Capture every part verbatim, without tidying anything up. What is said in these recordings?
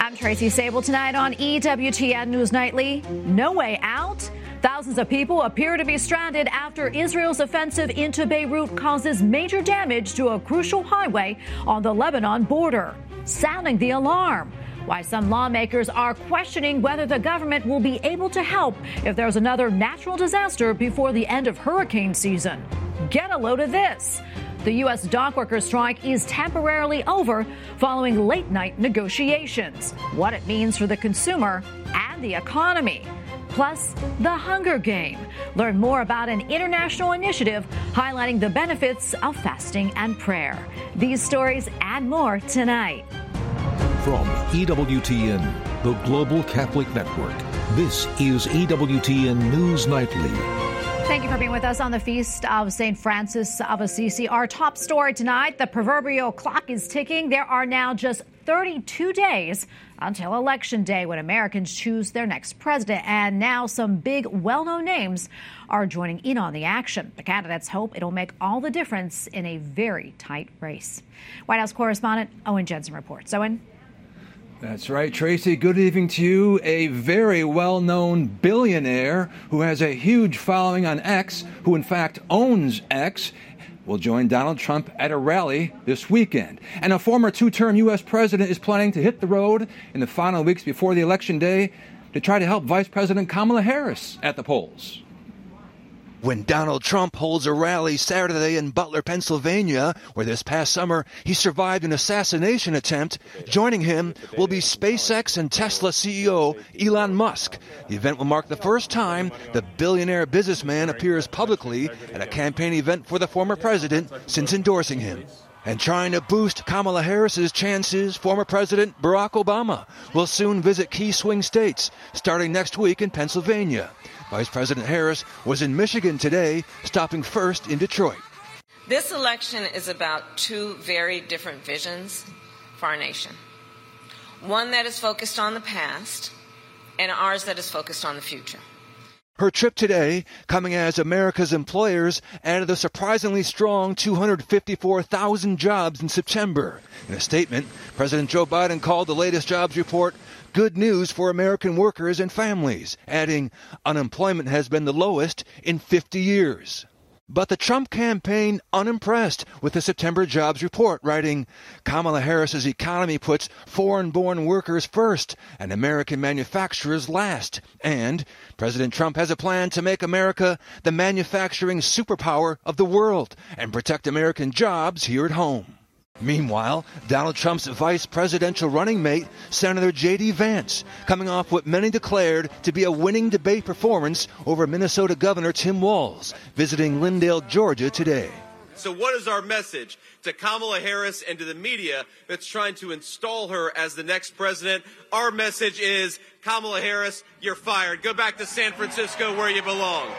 I'm Tracy Sable. Tonight on E W T N News Nightly, no way out? Thousands of people appear to be stranded after Israel's offensive into Beirut causes major damage to a crucial highway on the Lebanon border, sounding the alarm. Why some lawmakers are questioning whether the government will be able to help if there's another natural disaster before the end of hurricane season. Get a load of this. The U S dockworkers strike is temporarily over following late-night negotiations. What it means for the consumer and the economy. Plus, the Hunger Game. Learn more about an international initiative highlighting the benefits of fasting and prayer. These stories and more tonight. From E W T N, the Global Catholic Network, this is E W T N News Nightly. Thank you for being with us on the Feast of Saint Francis of Assisi. Our top story tonight, the proverbial clock is ticking. There are now just thirty-two days until Election Day when Americans choose their next president. And now some big, well-known names are joining in on the action. The candidates hope it'll make all the difference in a very tight race. White House correspondent Owen Jensen reports. Owen? That's right, Tracy. Good evening to you. A very well-known billionaire who has a huge following on X, who in fact owns X, will join Donald Trump at a rally this weekend. And a former two-term U S president is planning to hit the road in the final weeks before the election day to try to help Vice President Kamala Harris at the polls. When Donald Trump holds a rally Saturday in Butler, Pennsylvania, where this past summer he survived an assassination attempt, joining him will be SpaceX and Tesla C E O Elon Musk. The event will mark the first time the billionaire businessman appears publicly at a campaign event for the former president since endorsing him. And trying to boost Kamala Harris's chances, former President Barack Obama will soon visit key swing states, starting next week in Pennsylvania. Vice President Harris was in Michigan today, stopping first in Detroit. This election is about two very different visions for our nation. One that is focused on the past, and ours that is focused on the future. Her trip today coming as America's employers added a surprisingly strong two hundred fifty-four thousand jobs in September. In a statement, President Joe Biden called the latest jobs report good news for American workers and families, adding, unemployment has been the lowest in fifty years. But the Trump campaign unimpressed with the September jobs report, writing, Kamala Harris's economy puts foreign-born workers first and American manufacturers last. And President Trump has a plan to make America the manufacturing superpower of the world and protect American jobs here at home. Meanwhile, Donald Trump's vice presidential running mate, Senator J D. Vance, coming off what many declared to be a winning debate performance over Minnesota Governor Tim Walz, visiting Lindale, Georgia today. So what is our message to Kamala Harris and to the media that's trying to install her as the next president? Our message is, Kamala Harris, you're fired. Go back to San Francisco where you belong.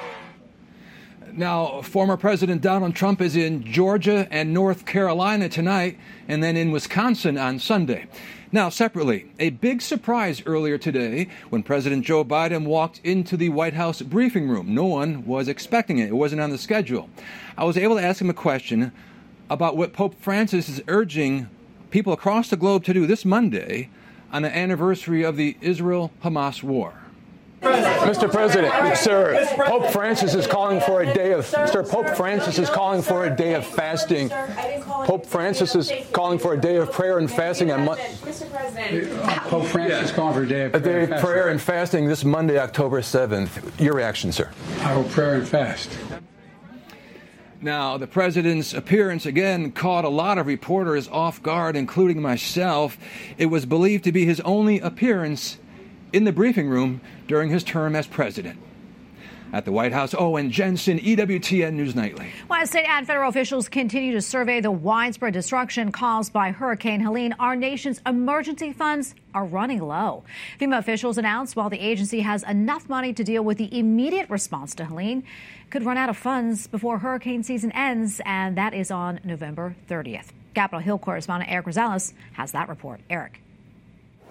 Now, former President Donald Trump is in Georgia and North Carolina tonight, and then in Wisconsin on Sunday. Now, separately, a big surprise earlier today when President Joe Biden walked into the White House briefing room. No one was expecting it. It wasn't on the schedule. I was able to ask him a question about what Pope Francis is urging people across the globe to do this Monday on the anniversary of the Israel-Hamas war. Mister President, sir, Pope Francis is calling for a day of Sir Pope Francis is calling for a day of fasting. Pope Francis is calling for a day of prayer and fasting on Monday. Mister President, Pope Francis is calling for a day of prayer, a day and, of prayer and fasting this Monday, October seventh. Your reaction, sir? I will pray and fast. Now, the president's appearance again caught a lot of reporters off guard, including myself. It was believed to be his only appearance in the briefing room during his term as president. At the White House, Owen Jensen, E W T N News Nightly. While state and federal officials continue to survey the widespread destruction caused by Hurricane Helene, our nation's emergency funds are running low. FEMA officials announced while the agency has enough money to deal with the immediate response to Helene, could run out of funds before hurricane season ends, and that is on November thirtieth. Capitol Hill correspondent Eric Rosales has that report. Eric.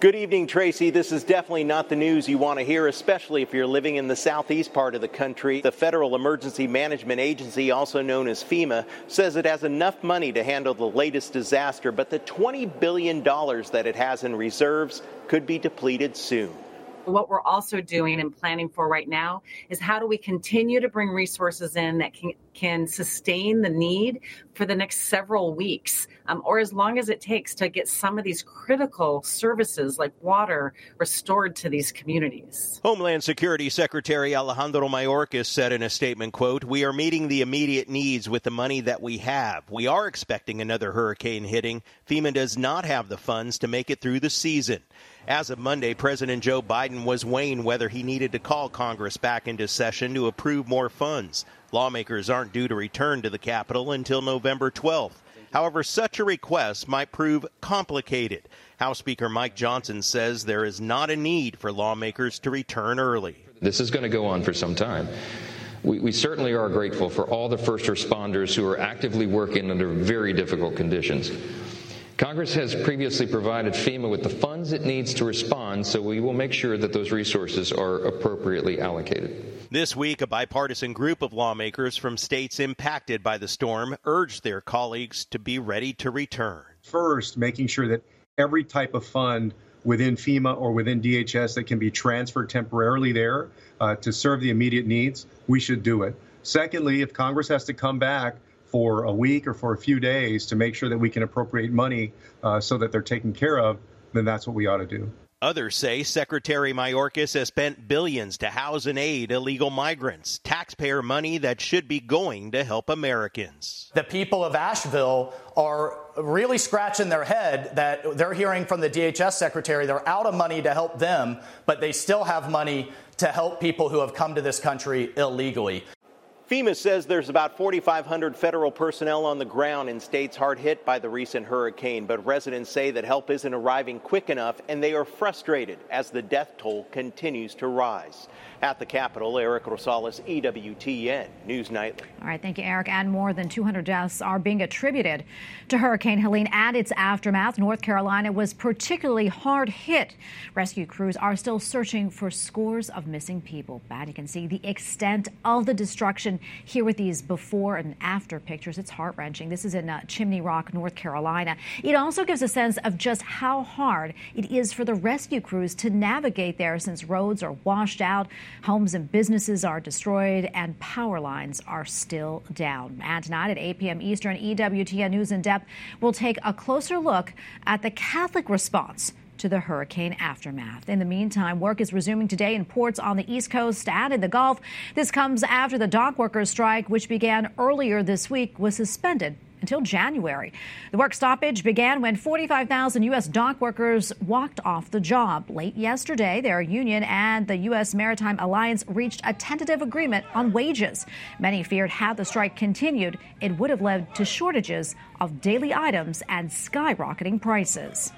Good evening, Tracy. This is definitely not the news you want to hear, especially if you're living in the southeast part of the country. The Federal Emergency Management Agency, also known as FEMA, says it has enough money to handle the latest disaster, but the twenty billion dollars that it has in reserves could be depleted soon. What we're also doing and planning for right now is how do we continue to bring resources in that can, can sustain the need for the next several weeks, um, or as long as it takes to get some of these critical services like water restored to these communities. Homeland Security Secretary Alejandro Mayorkas said in a statement, quote, "We are meeting the immediate needs with the money that we have. We are expecting another hurricane hitting. FEMA does not have the funds to make it through the season." As of Monday, President Joe Biden was weighing whether he needed to call Congress back into session to approve more funds. Lawmakers aren't due to return to the Capitol until November twelfth. However, such a request might prove complicated. House Speaker Mike Johnson says there is not a need for lawmakers to return early. This is going to go on for some time. We, we certainly are grateful for all the first responders who are actively working under very difficult conditions. Congress has previously provided FEMA with the funds it needs to respond, so we will make sure that those resources are appropriately allocated. This week, a bipartisan group of lawmakers from states impacted by the storm urged their colleagues to be ready to return. First, making sure that every type of fund within FEMA or within D H S that can be transferred temporarily there uh, to serve the immediate needs, we should do it. Secondly, if Congress has to come back for a week or for a few days to make sure that we can appropriate money uh, so that they're taken care of, then that's what we ought to do. Others say Secretary Mayorkas has spent billions to house and aid illegal migrants, taxpayer money that should be going to help Americans. The people of Asheville are really scratching their head that they're hearing from the D H S secretary they're out of money to help them, but they still have money to help people who have come to this country illegally. FEMA says there's about forty-five hundred federal personnel on the ground in states hard hit by the recent hurricane, but residents say that help isn't arriving quick enough, and they are frustrated as the death toll continues to rise. At the Capitol, Eric Rosales, E W T N News Nightly. All right, thank you, Eric. And more than two hundred deaths are being attributed to Hurricane Helene and its aftermath. North Carolina was particularly hard hit. Rescue crews are still searching for scores of missing people. But you can see the extent of the destruction here with these before and after pictures. It's heart-wrenching. This is in uh, Chimney Rock, North Carolina. It also gives a sense of just how hard it is for the rescue crews to navigate there, since roads are washed out, homes and businesses are destroyed, and power lines are still down. And tonight at eight p.m. Eastern, E W T N News in Depth will take a closer look at the Catholic response to the hurricane aftermath. In the meantime, work is resuming today in ports on the East Coast and in the Gulf. This comes after the dock workers' strike, which began earlier this week, was suspended until January. The work stoppage began when forty-five thousand U S dock workers walked off the job. Late yesterday, their union and the U S Maritime Alliance reached a tentative agreement on wages. Many feared had the strike continued, it would have led to shortages of daily items and skyrocketing prices.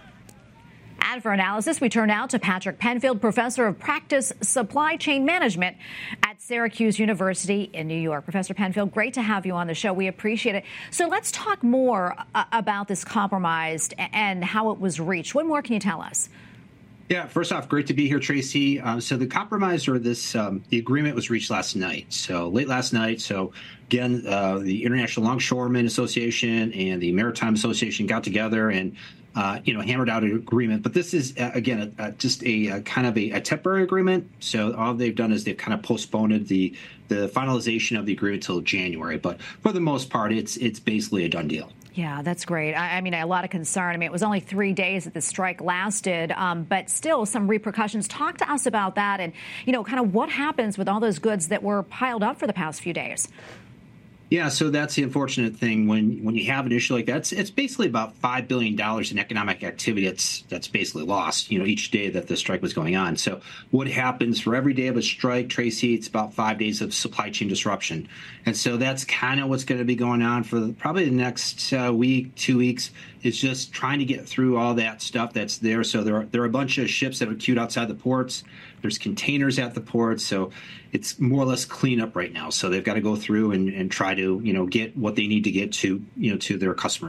And for analysis, we turn now to Patrick Penfield, professor of practice supply chain management at Syracuse University in New York. Professor Penfield, great to have you on the show. We appreciate it. So let's talk more uh, about this compromise and how it was reached. What more can you tell us? Yeah, first off, great to be here, Tracy. Um, so the compromise or this, um, the agreement was reached last night. So late last night. So again, uh, the International Longshoremen Association and the Maritime Association got together and Uh, you know, hammered out an agreement. But this is, uh, again, a, a, just a, a kind of a, a temporary agreement. So all they've done is they've kind of postponed the the finalization of the agreement until January. But for the most part, it's it's basically a done deal. Yeah, that's great. I, I mean, a lot of concern. I mean, it was only three days that the strike lasted, um, but still some repercussions. Talk to us about that and, you know, kind of what happens with all those goods that were piled up for the past few days. Yeah, so that's the unfortunate thing when when you have an issue like that. It's, it's basically about five billion dollars in economic activity that's that's basically lost, you know, each day that the strike was going on. So what happens for every day of a strike, Tracy, it's about five days of supply chain disruption. And so that's kind of what's going to be going on for probably the next uh, week, two weeks, is just trying to get through all that stuff that's there. So there are, there are a bunch of ships that are queued outside the ports. There's containers at the ports. So it's more or less clean up right now. So they've got to go through and, and try to, you know, get what they need to get to, you know, to their customers.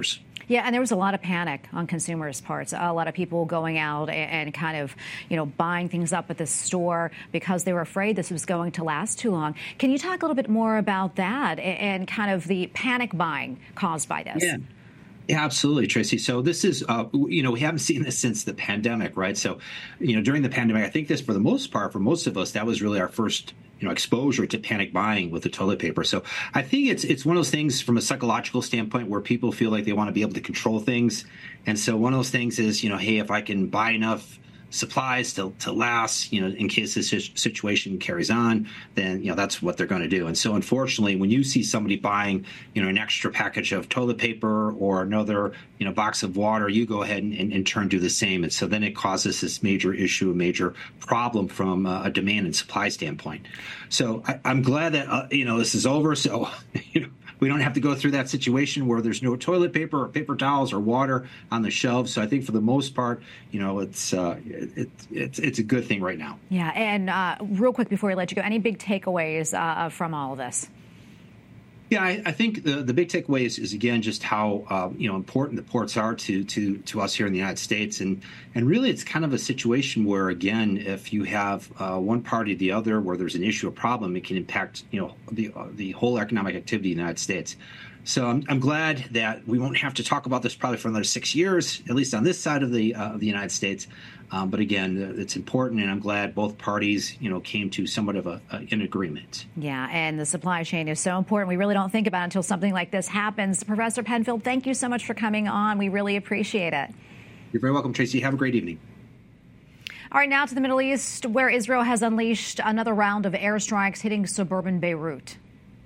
Yeah, and there was a lot of panic on consumers' parts. A lot of people going out and, and kind of, you know, buying things up at the store because they were afraid this was going to last too long. Can you talk a little bit more about that and, and kind of the panic buying caused by this? Yeah. Yeah, absolutely, Tracy. So this is, uh, you know, we haven't seen this since the pandemic, right? So, you know, during the pandemic, I think this, for the most part, for most of us, that was really our first, you know, exposure to panic buying with the toilet paper. So I think it's it's one of those things from a psychological standpoint where people feel like they want to be able to control things. And so one of those things is, you know, hey, if I can buy enough supplies to, to last, you know, in case this situation carries on, then, you know, that's what they're going to do. And so, unfortunately, when you see somebody buying, you know, an extra package of toilet paper or another, you know, box of water, you go ahead and, and, and turn do the same. And so then it causes this major issue, a major problem from a demand and supply standpoint. So I, I'm glad that, uh, you know, this is over. So, you know, we don't have to go through that situation where there's no toilet paper or paper towels or water on the shelves. So I think for the most part, you know, it's uh, it, it's it's a good thing right now. Yeah. And uh, real quick before we let you go, any big takeaways uh, from all of this? Yeah, I, I think the, the big takeaway is, is again, just how, uh, you know, important the ports are to, to, to us here in the United States. And, and really, it's kind of a situation where, again, if you have uh, one party or the other where there's an issue or problem, it can impact, you know, the, uh, the whole economic activity in the United States. So I'm, I'm glad that we won't have to talk about this probably for another six years, at least on this side of the uh, of the United States. Um, but again, it's important, and I'm glad both parties, you know, came to somewhat of a, a, an agreement. Yeah, and the supply chain is so important. We really don't think about it until something like this happens. Professor Penfield, thank you so much for coming on. We really appreciate it. You're very welcome, Tracy. Have a great evening. All right, now to the Middle East, where Israel has unleashed another round of airstrikes hitting suburban Beirut.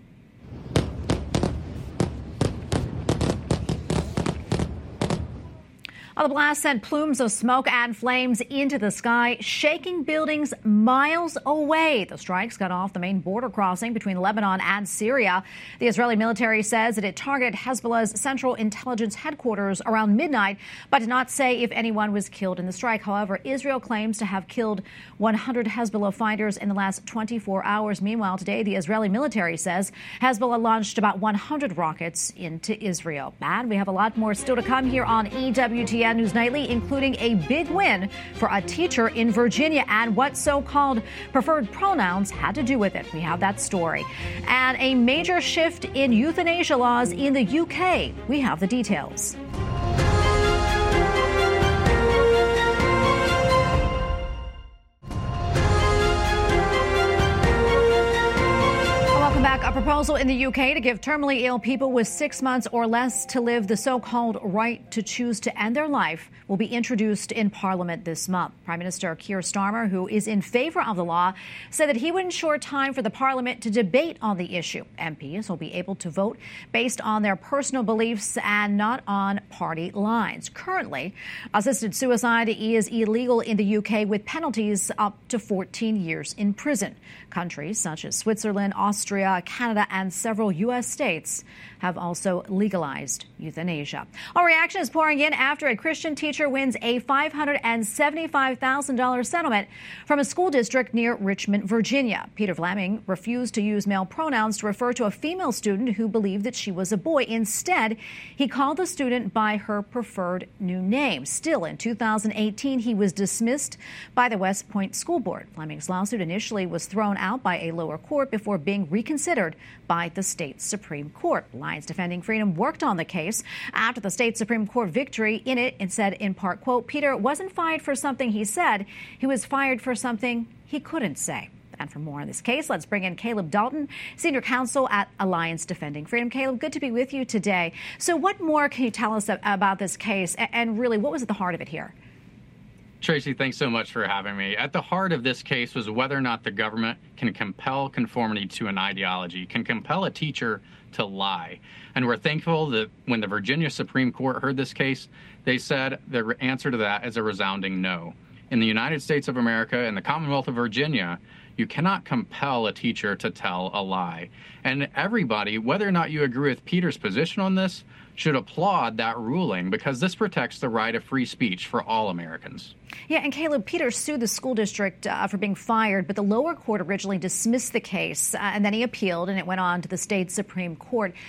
Well, the blast sent plumes of smoke and flames into the sky, shaking buildings miles away. The strikes got off the main border crossing between Lebanon and Syria. The Israeli military says that it targeted Hezbollah's Central Intelligence Headquarters around midnight, but did not say if anyone was killed in the strike. However, Israel claims to have killed one hundred Hezbollah fighters in the last twenty-four hours. Meanwhile, today, the Israeli military says Hezbollah launched about one hundred rockets into Israel. And we have a lot more still to come here on E W T N News Nightly, including a big win for a teacher in Virginia and what so-called preferred pronouns had to do with it. We have that story. And a major shift in euthanasia laws in the U K. We have the details. Back, a proposal in the U K to give terminally ill people with six months or less to live the so-called right to choose to end their life will be introduced in Parliament this month. Prime Minister Keir Starmer, who is in favor of the law, said that he would ensure time for the Parliament to debate on the issue. M Ps will be able to vote based on their personal beliefs and not on party lines. Currently, assisted suicide is illegal in the U K with penalties up to fourteen years in prison. Countries such as Switzerland, Austria, Canada, and several U S states have also legalized euthanasia. Our reaction is pouring in after a Christian teacher wins a five hundred seventy-five thousand dollars settlement from a school district near Richmond, Virginia. Peter Fleming refused to use male pronouns to refer to a female student who believed that she was a boy. Instead, he called the student by her preferred new name. Still, in two thousand eighteen, he was dismissed by the West Point School Board. Fleming's lawsuit initially was thrown out by a lower court before being reconsidered by the state Supreme Court. Lions Defending Freedom worked on the case after the state Supreme Court victory. In it, it said in part, quote, Peter wasn't fired for something he said. He was fired for something he couldn't say. And for more on this case, let's bring in Caleb Dalton, Senior Counsel at Alliance Defending Freedom. Caleb, good to be with you today. So what more can you tell us about this case? And really, what was at the heart of it here? Tracy, thanks so much for having me. At the heart of this case was whether or not the government can compel conformity to an ideology, can compel a teacher to lie. And we're thankful that when the Virginia Supreme Court heard this case, they said the answer to that is a resounding no. In the United States of America and the Commonwealth of Virginia, you cannot compel a teacher to tell a lie. And everybody, whether or not you agree with Peter's position on this, should applaud that ruling because this protects the right of free speech for all Americans. Yeah, and Caleb, Peter sued the school district uh, for being fired, but the lower court originally dismissed the case, uh, and then he appealed, and it went on to the state Supreme Court.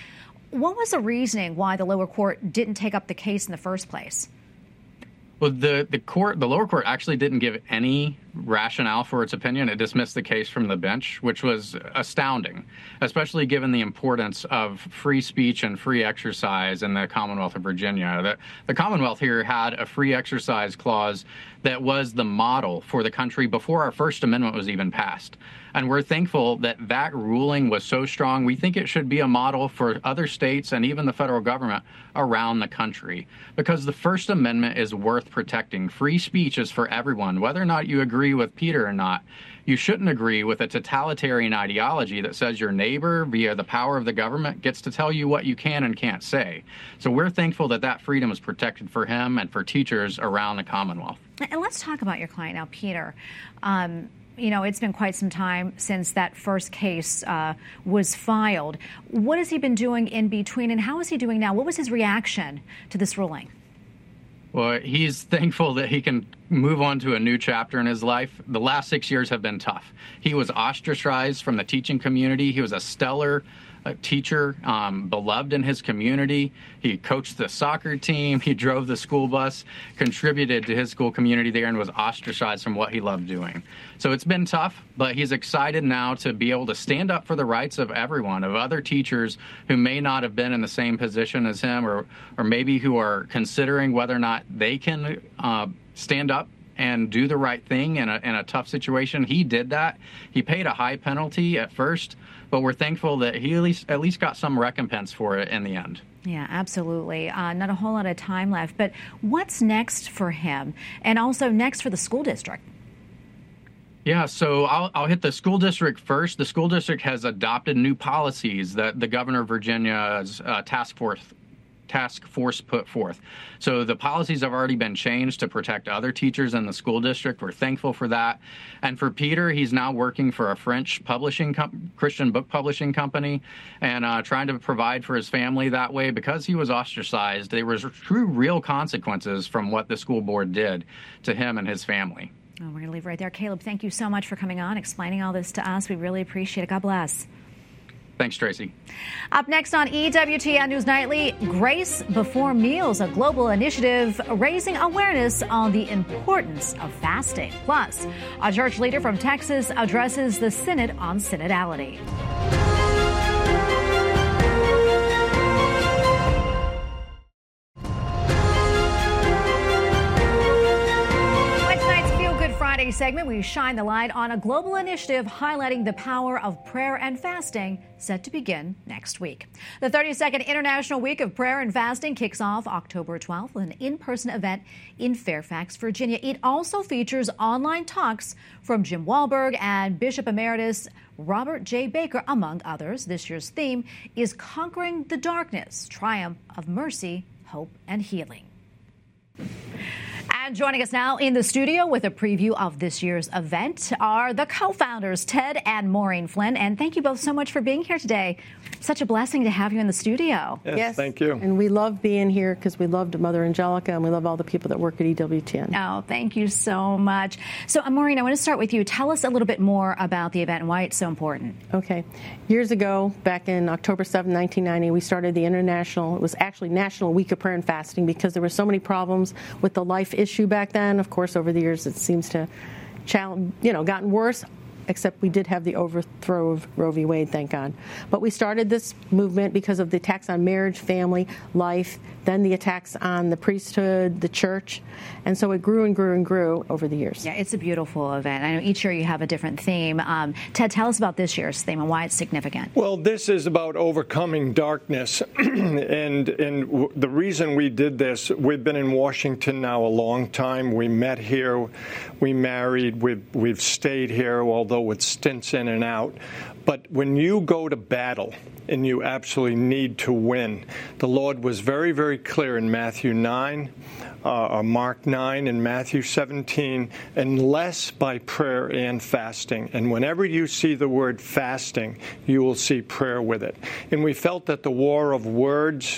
What was the reasoning why the lower court didn't take up the case in the first place? Well, the, the court, the lower court actually didn't give any rationale for its opinion. It dismissed the case from the bench, which was astounding, especially given the importance of free speech and free exercise in the Commonwealth of Virginia. The, the Commonwealth here had a free exercise clause that was the model for the country before our First Amendment was even passed. And we're thankful that that ruling was so strong. We think it should be a model for other states and even the federal government around the country, because the First Amendment is worth protecting. Free speech is for everyone, whether or not you agree with Peter or not. You shouldn't agree with a totalitarian ideology that says your neighbor, via the power of the government, gets to tell you what you can and can't say. So we're thankful that that freedom is protected for him and for teachers around the Commonwealth. And let's talk about your client now, Peter. Um, You know, it's been quite some time since that first case uh, was filed. What has he been doing in between, and how is he doing now? What was his reaction to this ruling? Well, he's thankful that he can move on to a new chapter in his life. The last six years have been tough. He was ostracized from the teaching community. He was a stellar a teacher, um, beloved in his community. He coached the soccer team. He drove the school bus, contributed to his school community there, and was ostracized from what he loved doing. So it's been tough, but he's excited now to be able to stand up for the rights of everyone, of other teachers who may not have been in the same position as him, or, or maybe who are considering whether or not they can uh, stand up and do the right thing in a, in a tough situation. He did that. He paid a high penalty at first, but we're thankful that he at least, at least got some recompense for it in the end. Yeah, absolutely. Uh, not a whole lot of time left, but what's next for him, and also next for the school district? Yeah, so I'll, I'll hit the school district first. The school district has adopted new policies that the governor of Virginia's uh, task force task force put forth. So the policies have already been changed to protect other teachers in the school district. We're thankful for that. And for Peter, he's now working for a French publishing com- Christian book publishing company, and uh, trying to provide for his family that way. Because he was ostracized, there was true, real consequences from what the school board did to him and his family. Oh, we're going to leave right there. Caleb, thank you so much for coming on, explaining all this to us. We really appreciate it. God bless. Thanks, Tracy. Up next on E W T N News Nightly, Grace Before Meals, a global initiative raising awareness on the importance of fasting. Plus, a church leader from Texas addresses the Synod on synodality. Friday segment, we shine the light on a global initiative highlighting the power of prayer and fasting, set to begin next week. The thirty-second International Week of Prayer and Fasting kicks off October twelfth with an in-person event in Fairfax, Virginia. It also features online talks from Jim Wahlberg and Bishop Emeritus Robert J. Baker, among others. This year's theme is Conquering the Darkness, Triumph of Mercy, Hope, and Healing. And joining us now in the studio with a preview of this year's event are the co-founders, Ted and Maureen Flynn. And thank you both so much for being here today. Such a blessing to have you in the studio. Yes, yes. Thank you. And we love being here because we loved Mother Angelica, and we love all the people that work at E W T N. Oh, thank you so much. So, uh, Maureen, I want to start with you. Tell us a little bit more about the event and why it's so important. Okay. Years ago, back in October seventh, nineteen ninety, we started the International, it was actually National Week of Prayer and Fasting, because there were so many problems with the life issue back then. Of course, over the years, it seems to, challenge, you know, gotten worse. Except we did have the overthrow of Roe v. Wade, thank God. But we started this movement because of the attacks on marriage, family, life, then the attacks on the priesthood, the church. And so it grew and grew and grew over the years. Yeah, it's a beautiful event. I know each year you have a different theme. Um, Ted, tell us about this year's theme and why it's significant. Well, this is about overcoming darkness. and and w- the reason we did this, we've been in Washington now a long time. We met here. We married. We've, we've stayed here, although with stints in and out. But when you go to battle and you absolutely need to win, the Lord was very, very clear in Matthew nine, uh, or Mark nine, and Matthew seventeen, unless by prayer and fasting. And whenever you see the word fasting, you will see prayer with it. And we felt that the war of words,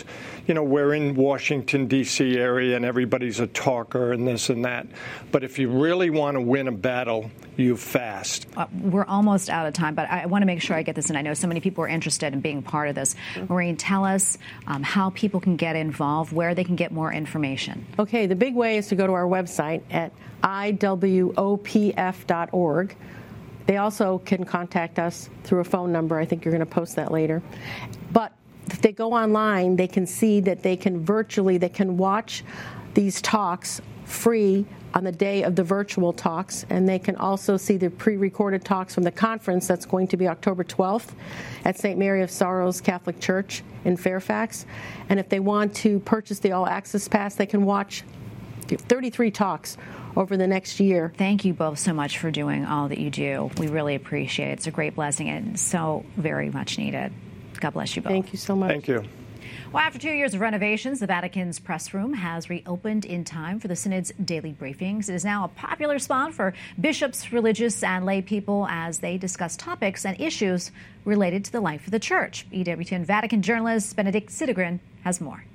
you know, we're in Washington, D C area, and everybody's a talker and this and that. But if you really want to win a battle, you fast. Uh, we're almost out of time, but I want to make sure I get this in. I know so many people are interested in being part of this. Maureen, tell us um, how people can get involved, where they can get more information. Okay, the big way is to go to our website at I W O P F dot org. They also can contact us through a phone number. I think you're going to post that later. But if they go online, they can see that they can virtually, they can watch these talks free on the day of the virtual talks, and they can also see the pre-recorded talks from the conference that's going to be October twelfth at Saint Mary of Sorrows Catholic Church in Fairfax. And if they want to purchase the All Access Pass, they can watch thirty-three talks over the next year. Thank you both so much for doing all that you do. We really appreciate it. It's a great blessing and so very much needed. God bless you both. Thank you so much. Thank you. Well, after two years of renovations, the Vatican's press room has reopened in time for the Synod's daily briefings. It is now a popular spot for bishops, religious, and lay people as they discuss topics and issues related to the life of the Church. E W T N Vatican journalist Benedict Sidegren has more.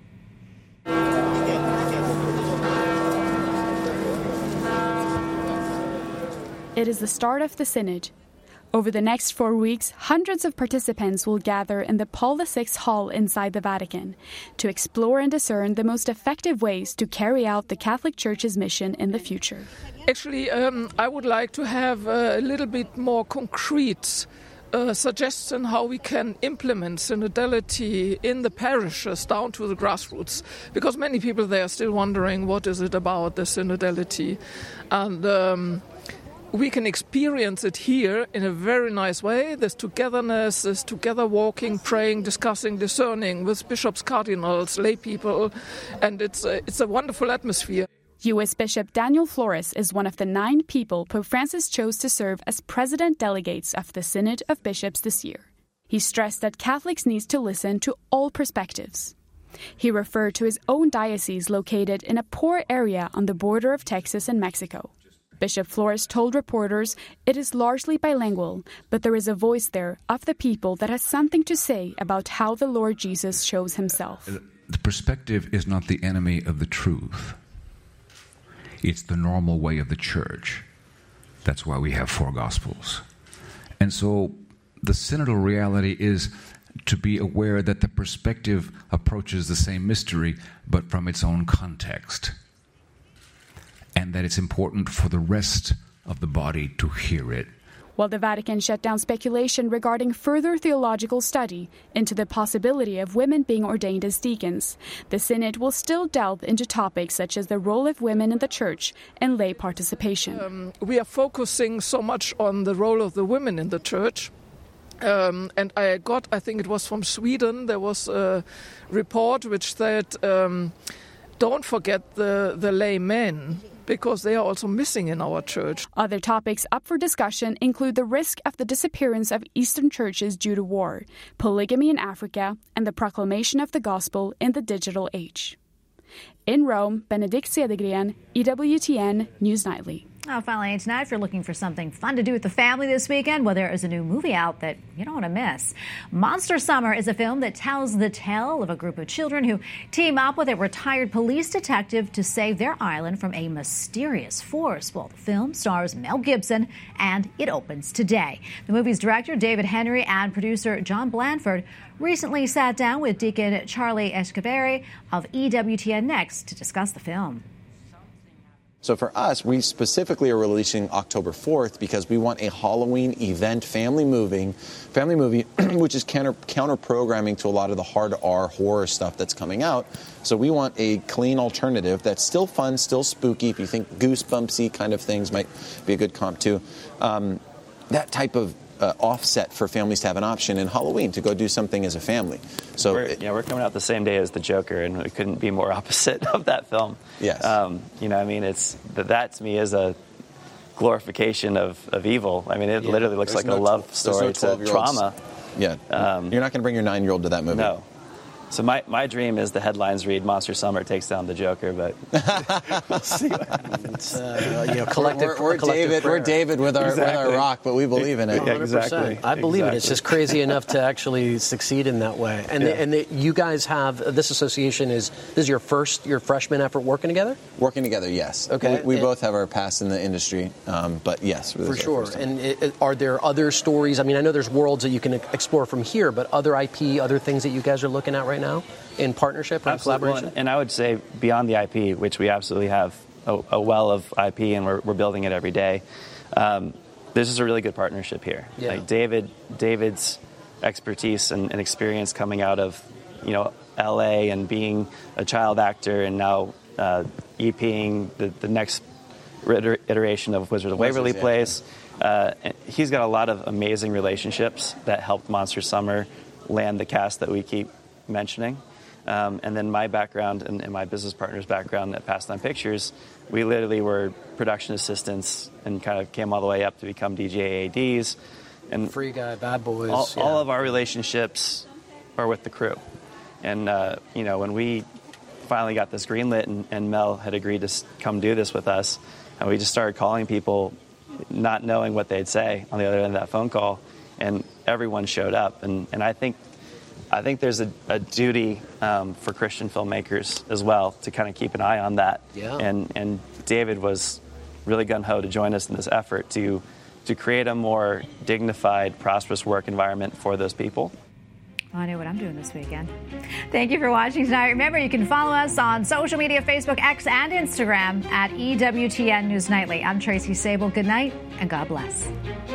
It is the start of the Synod. Over the next four weeks, hundreds of participants will gather in the Paul the Sixth Hall inside the Vatican to explore and discern the most effective ways to carry out the Catholic Church's mission in the future. Actually, um, I would like to have a little bit more concrete uh, suggestion how we can implement synodality in the parishes down to the grassroots, because many people there are still wondering what is it about the synodality. And um, we can experience it here in a very nice way. This togetherness, this together walking, praying, discussing, discerning with bishops, cardinals, lay people, and it's a, it's a wonderful atmosphere. U S Bishop Daniel Flores is one of the nine people Pope Francis chose to serve as president delegates of the Synod of Bishops this year. He stressed that Catholics need to listen to all perspectives. He referred to his own diocese located in a poor area on the border of Texas and Mexico. Bishop Flores told reporters it is largely bilingual, but there is a voice there of the people that has something to say about how the Lord Jesus shows himself. The perspective is not the enemy of the truth. It's the normal way of the Church. That's why we have four Gospels. And so the synodal reality is to be aware that the perspective approaches the same mystery, but from its own context. And that it's important for the rest of the body to hear it. While the Vatican shut down speculation regarding further theological study into the possibility of women being ordained as deacons, the Synod will still delve into topics such as the role of women in the Church and lay participation. Um, we are focusing so much on the role of the women in the Church. Um, and I got, I think it was from Sweden, there was a report which said, um, don't forget the, the lay men, because they are also missing in our church. Other topics up for discussion include the risk of the disappearance of Eastern churches due to war, polygamy in Africa, and the proclamation of the gospel in the digital age. In Rome, Benedict Sidegren, E W T N News Nightly. Oh, finally, tonight, if you're looking for something fun to do with the family this weekend, well, there is a new movie out that you don't want to miss. Monster Summer is a film that tells the tale of a group of children who team up with a retired police detective to save their island from a mysterious force. Well, the film stars Mel Gibson, and it opens today. The movie's director, David Henry, and producer John Blanford recently sat down with Deacon Charlie Escobarri of E W T N Next to discuss the film. So for us, we specifically are releasing October fourth because we want a Halloween event family movie, family movie, which is counter, counter programming to a lot of the hard R horror stuff that's coming out. So we want a clean alternative that's still fun, still spooky. If you think Goosebumpsy kind of things might be a good comp too. Um, that type of Uh, offset for families to have an option in Halloween to go do something as a family. So we're, it, yeah, we're coming out the same day as The Joker, and we couldn't be more opposite of that film. Yes. Um, you know, I mean, it's that, that to me is a glorification of, of evil. I mean, it yeah. literally looks there's like no, a love story no to trauma. Yeah. Um, You're not going to bring your nine-year-old to that movie. No. So my, my dream is the headlines read Monster Summer takes down the Joker, but we'll see what happens. Uh, you know, collective, we're, we're collective David. prayer. We're David with our exactly. with our rock, but we believe in it. one hundred percent. Exactly. I believe exactly. it. It's just crazy enough to actually succeed in that way. And Yeah. the, and the, you guys have this association is this is your first your freshman effort working together. Working together, yes. Okay. We, we And- both have our past in the industry, um, but yes, this For is our sure. first time. And it, it- are there other stories? I mean, I know there's worlds that you can explore from here, but other I P, other things that you guys are looking at right now in partnership or in Absolutely. collaboration? And I would say beyond the I P, which we absolutely have a, a well of I P, and we're, we're building it every day. Um, this is a really good partnership here. Yeah. Like David, David's expertise and, and experience coming out of, you know, L A and being a child actor, and now uh, EPing the, the next iteration of Wizard of Waverly yeah. Place. Uh, and he's got a lot of amazing relationships that helped Monster Summer land the cast that we keep mentioning. Um, and then my background and, and my business partner's background at Pastime Pictures, we literally were production assistants and kind of came all the way up to become D J A Ds. And Free Guy, Bad Boys. all, yeah. all of our relationships are with the crew. And, uh, you know, when we finally got this greenlit and, and Mel had agreed to s- come do this with us, and we just started calling people, not knowing what they'd say on the other end of that phone call, and everyone showed up. And, and I think I think there's a, a duty um, for Christian filmmakers as well to kind of keep an eye on that. Yeah. And and David was really gung-ho to join us in this effort to to create a more dignified, prosperous work environment for those people. I know what I'm doing this weekend. Thank you for watching tonight. Remember, you can follow us on social media, Facebook, X, and Instagram at E W T N News Nightly. I'm Tracy Sable. Good night, and God bless.